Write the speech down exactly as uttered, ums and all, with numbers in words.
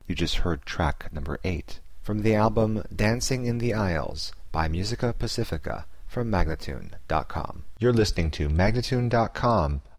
You just heard track number eight from the album Dancing in the Aisles by Musica Pacifica from Magnatune dot com. You're listening to Magnatune dot com,